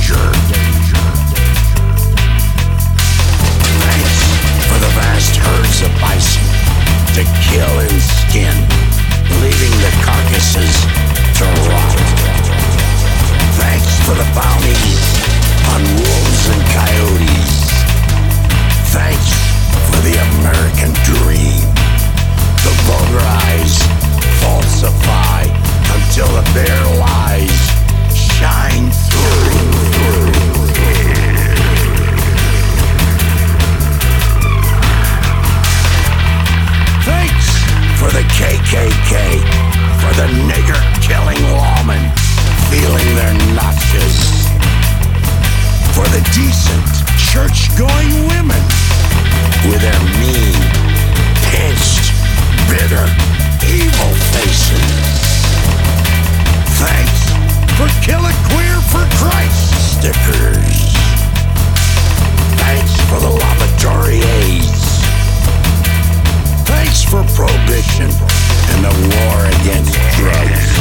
danger. Thanks for the vast herds of bison to kill and skin, leaving the carcasses to rot. Thanks for the bounty on wolves and coyotes. Thanks for the American dream. The vulgarize, falsify, until the bare lies shine through. Thanks for the KKK, for the nigger-killing lawmen feeling their notches, for the decent, church-going women with their mean, pinched, bitter, evil faces. Thanks for Kill a Queer for Christ stickers. Thanks for the lavatory aids. Thanks for prohibition and the war against drugs.